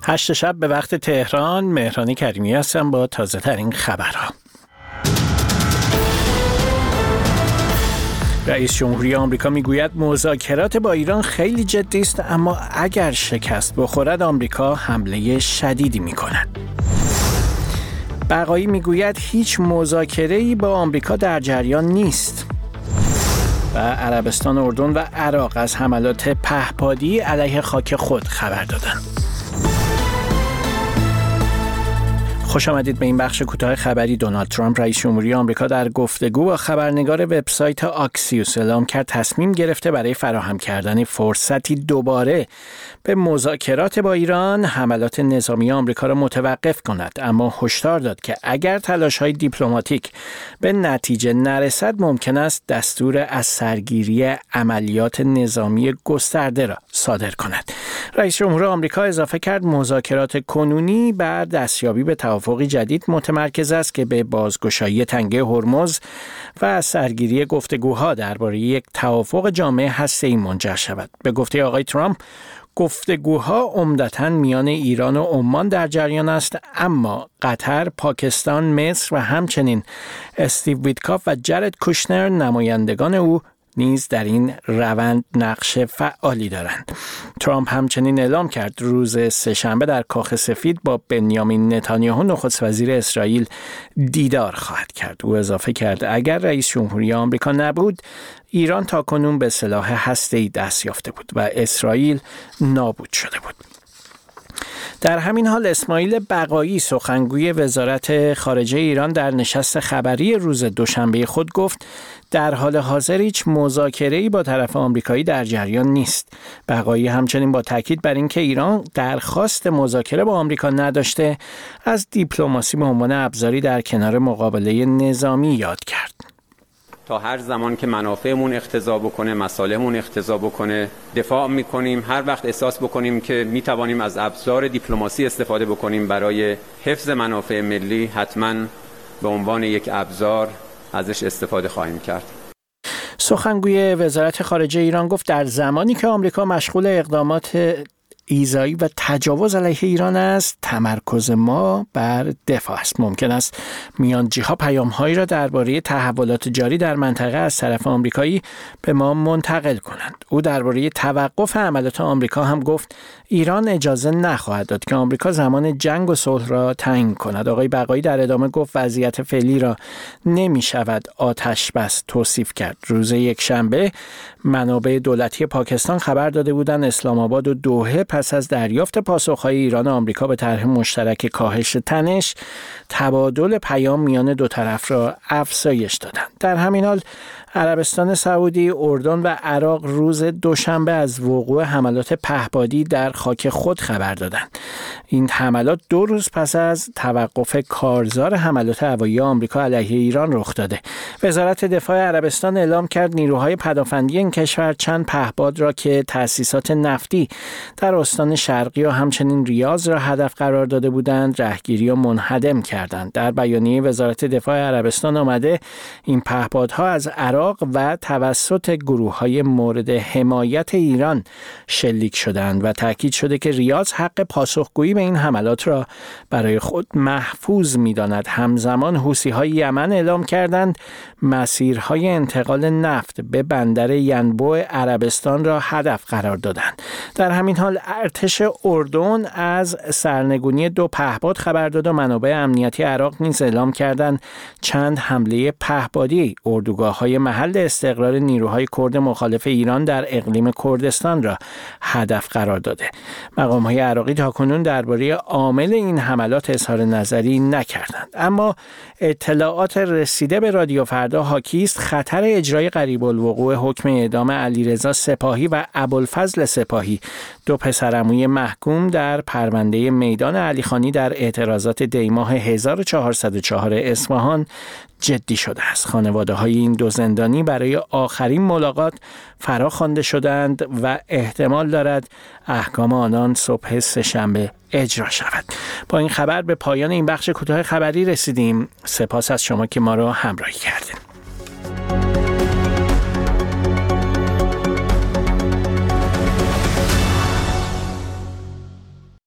8 شب به وقت تهران. مهران کریمی هستم با تازه ترین خبرها. رئیس جمهوری آمریکا میگوید مذاکرات با ایران خیلی جدی است، اما اگر شکست بخورد آمریکا حمله شدیدی میکند. بقایی میگوید هیچ مذاکره‌ای با آمریکا در جریان نیست. و عربستان، اردن و عراق از حملات پهپادی علیه خاک خود خبر دادند. خوش آمدید به این بخش کوتاه خبری. دونالد ترامپ رئیس جمهوری آمریکا در گفتگو با خبرنگار وبسایت آکسیوس اعلام کرد تصمیم گرفته برای فراهم کردن فرصتی دوباره به مذاکرات با ایران حملات نظامی آمریکا را متوقف کند، اما هشدار داد که اگر تلاش‌های دیپلماتیک به نتیجه نرسد ممکن است دستور از سرگیری عملیات نظامی گسترده را صادر کند. رئیس جمهور آمریکا اضافه کرد مذاکرات کنونی بر دستیابی به توافقی جدید متمرکز است که به بازگشایی تنگه هرمز و سرگیری گفتگوها درباره یک توافق جامع هسته‌ای منجر شود. به گفته آقای ترامپ، گفتگوها عمدتاً میان ایران و عمان در جریان است، اما قطر، پاکستان، مصر و همچنین استیو ویتکاف و جرد کوشنر نمایندگان او نیز در این روند نقش فعالی دارند. ترامپ همچنین اعلام کرد روز سه‌شنبه در کاخ سفید با بنیامین نتانیاهو نخست وزیر اسرائیل دیدار خواهد کرد. او اضافه کرد اگر رئیس جمهوری آمریکا نبود، ایران تاکنون به سلاح هسته‌ای دست یافته بود و اسرائیل نابود شده بود. در همین حال اسماعیل بقایی سخنگوی وزارت خارجه ایران در نشست خبری روز دوشنبه خود گفت در حال حاضر هیچ مذاکره‌ای با طرف آمریکایی در جریان نیست. بقایی همچنین با تاکید بر اینکه ایران درخواست مذاکره با آمریکا نداشته، از دیپلماسی به عنوان ابزاری در کنار مقابله نظامی یاد کرد. تا هر زمان که منافعمون اقتضا بکنه، مصالحمون اقتضا بکنه، دفاع میکنیم. هر وقت احساس بکنیم که میتوانیم از ابزار دیپلماسی استفاده بکنیم برای حفظ منافع ملی، حتما به عنوان یک ابزار ازش استفاده خواهیم کرد. سخنگوی وزارت خارجه ایران گفت در زمانی که آمریکا مشغول اقدامات ایذایی و تجاوز علیه ایران است، تمرکز ما بر دفاع است. ممکن است میانجی‌ها پیام‌هایی را درباره تحولات جاری در منطقه از طرف آمریکایی به ما منتقل کنند. او درباره توقف حملات آمریکا هم گفت ایران اجازه نخواهد داد که آمریکا زمان جنگ و صلح را تعیین کند. آقای بقایی در ادامه گفت وضعیت فعلی را نمی‌شود آتش بس توصیف کرد. روز یکشنبه منابع دولتی پاکستان خبر داده بودند اسلام آباد و دوحه پس از دریافت پاسخ‌های ایران و آمریکا به طرح مشترک کاهش تنش، تبادل پیام میان دو طرف را افزایش دادند. در همین حال عربستان سعودی، اردن و عراق روز دوشنبه از وقوع حملات پهپادی در خاک خود خبر دادند. این حملات 2 روز پس از توقف کارزار حملات هوایی آمریکا علیه ایران رخ داده. وزارت دفاع عربستان اعلام کرد نیروهای پدافندی این کشور چند پهپاد را که تأسیسات نفتی در استان شرقی و همچنین ریاض را هدف قرار داده بودند، رهگیری و منهدم کردند. در بیانیه وزارت دفاع عربستان آمده این پهپادها از عراق و توسط گروه‌های مورد حمایت ایران شلیک شدند و تاکید شده که ریاض حق پاسخگویی به این حملات را برای خود محفوظ می‌داند. همزمان حوثی‌های یمن اعلام کردند مسیرهای انتقال نفت به بندر ینبوع عربستان را هدف قرار دادند. در همین حال ارتش اردن از سرنگونی 2 پهپاد خبر داد و منابع امنیتی عراق نیز اعلام کردند چند حمله پهپادی اردوگاه‌های محل استقرار نیروهای کرد مخالف ایران در اقلیم کردستان را هدف قرار داده. مقام‌های عراقی تاکنون درباره عامل این حملات اظهار نظری نکردند، اما اطلاعات رسیده به رادیو فردا حاکی است خطر اجرای قریب الوقوع حکم اعدام علیرضا سپاهی و ابوالفضل سپاهی، 2 پسرعموی محکوم در پرونده میدان علیخانی در اعتراضات دیماه 1404 اصفهان جدی شده است. خانواده‌های این 2 زندانی برای آخرین ملاقات فراخوانده شدند و احتمال دارد احکام آنان صبح سه‌شنبه اجرا شود. با این خبر به پایان این بخش کوتاه خبری رسیدیم. سپاس از شما که ما را همراهی کردید.